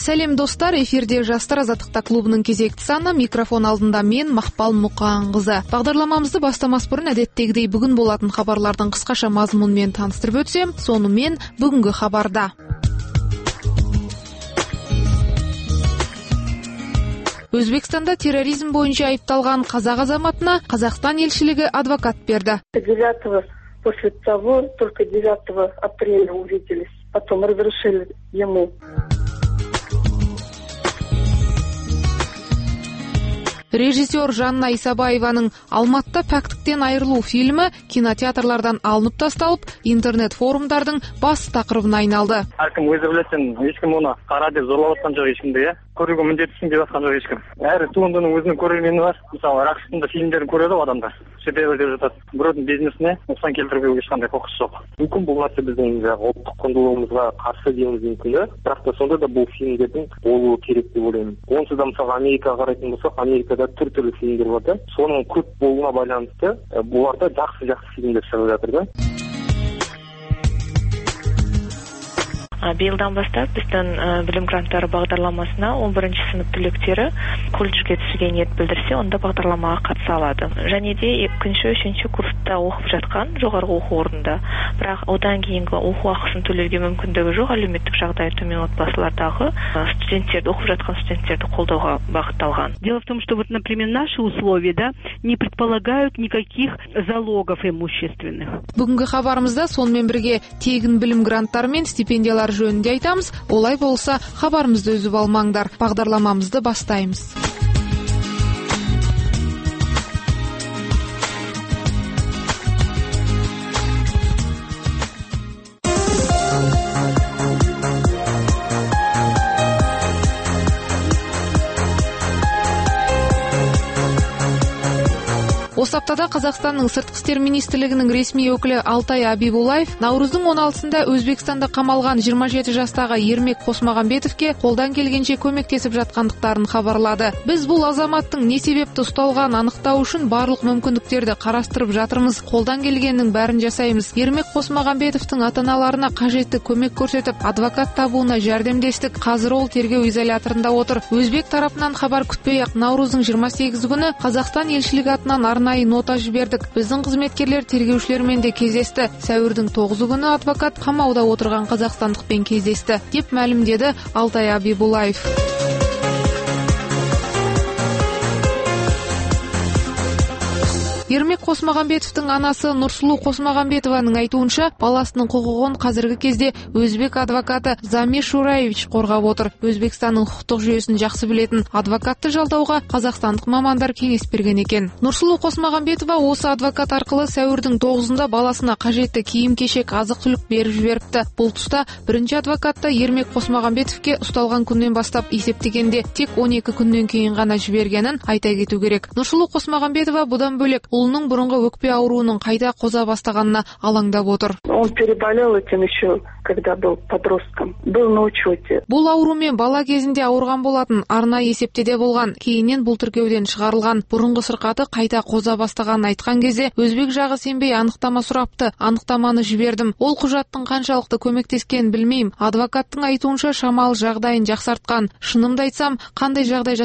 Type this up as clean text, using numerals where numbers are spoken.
Сәлем достар, эфирде Жастар азаттықта клубының кезекті саны, микрофон алдында мен Мақпал Мұқанқызы. Бағдарламамызды бастамас бұрын әдеттегідей бүгін болатын хабарлардың қысқаша мазмұнымен таныстырып өтсем, сонымен бүгінгі хабарда. Өзбекстанда терроризм бойынша айыпталған қазақ азаматына Қазақстан елшілігі адвокат берді. 9 после того, только 9 апреля увиделись, потом разрешили ему. Режиссер Жанна Исабаеваның «Алматыда пәктіктен айырылу» фильмі кинотеатрлардан алынып тасталып, интернет-форумдардың бас тақырыбына айналды. Әркім өзі білетін, ешкім оны қара деп зорлап жатқан жоқ ешкімді, көруге міндеттісің деп жатқан жоқ ешкім. Әр туындының өзінің көрермені бар. Мысалы, рақсында фильмдерін көреді адамдар. Шедевр деп жатады. Біреудің бизнесіне нұқсан келтіруге ешқандай құқысы жоқ. Мүмкін бұл нәрсе біздің ұлттық құндылығымызға қарсы деуіміз мүмкін, бірақ та сонда да бұл фильмдердің болуы керек деп ойлаймын. Онсыз да мысалы Америкаға қарайтын болсақ, Америкада түрлі фильмдер бар да, соның көп болуына байланысты бұларда жақсы фильмдер шығып жатыр да. Биылдан бастап біздің білім гранттары бағдарламасына 11 сынып түлектері колледжге түсуге ниет білдірсе, онда бағдарламаға қатыса алады. Және де 2-3 курста оқып жатқан жоғарғы оқу орнында, бірақ одан кейінгі оқу ақысын төлеуге мүмкіндігі жоқ әлеуметтік жағдайы төмен отбасылардағы студенттерді, оқып жатқан студенттерді қолдауға бағытталған. Дело в том, что вот, например, наши условия, да, не предполагают никаких залогов имущественных. Бүгінгі хабарымызда сонымен бірге тегін білім гранттары мен стипендиялар жөнінде айтамыз. Олай болса, хабарымызды үзіп алмаңдар. Бағдарламамызды бастаймыз. Осы аптада Қазақстанның сыртқы істер министрлігінің ресми өкілі Алтай Абибуллаев наурыздың 16-сында Өзбекстанда қамалған 27 жастағы Ермек Қосмағамбетовке қолдан келгенше көмектесіп жатқандықтарын хабарлады. Біз бұл азаматтың не себепті ұсталғанын анықтау үшін барлық мүмкіндіктерді қарастырып жатырмыз. Қолдан келгеннің бәрін жасаймыз. Ермек Қосмағамбетовтың ата-аналарына қажетті көмек көрсетіп, адвокат табуына жәрдемдестік. Қазір ол тергеу изоляторында отыр. Өзбек тарапынан хабар күтпей-ақ наурыздың 28 күні Қазақстан елшілігі атынан арнайы нота жібердік. Біздің қызметкерлер тергеушілермен де кездесті. Сәуірдің 9 күні адвокат қамауда отырған қазақстандықпен кездесті, деп мәлімдеді Алтай Абибуллаев. Ермек Қосмағамбетовтың анасы Нұрсұлу Қосмағамбетованың айтуынша, баласының құқығын қазіргі кезде өзбек адвокаты Зами Шураевич қорғап отыр. Өзбекстанның құқықтық жүйесін жақсы білетін адвокатты жалдауға қазақстандық мамандар кеңес берген екен. Нұрсұлу Қосмағамбетова осы адвокат арқылы сәуірдің 9-ында баласына қажетті киім-кешек, азық-түлік беріп жіберіпті. Бұл тұста бірінші адвокатты Ермек Қосмағамбетовке ұсталған күннен бастап есептегенде тек 12 күннен кейін ғана жібергенін айта кету керек. Нұрсұлу Қосмағамбетова бұдан бөлек ұлының бұрынғы өкпе ауруының қайта қоза бастағанына алаңдап отыр. Он переболел этим еще, когда был подростком. Был на учете. Бұл аурумен бала кезінде ауырған болатын, арнайы есептеде болған. Кейіннен бұл тіркеуден шығарылған. Бұрынғы сырқаты қайта қоза бастағанын айтқан кезде өзбек жағы сенбей анықтама сұрапты. Анықтаманы жібердім. Ол құжаттың қаншалықты көмектескенін білмеймін. Адвокаттың айтуынша шамалы жағдайын жақсартқан. Шынымды айтсам, қандай жағдай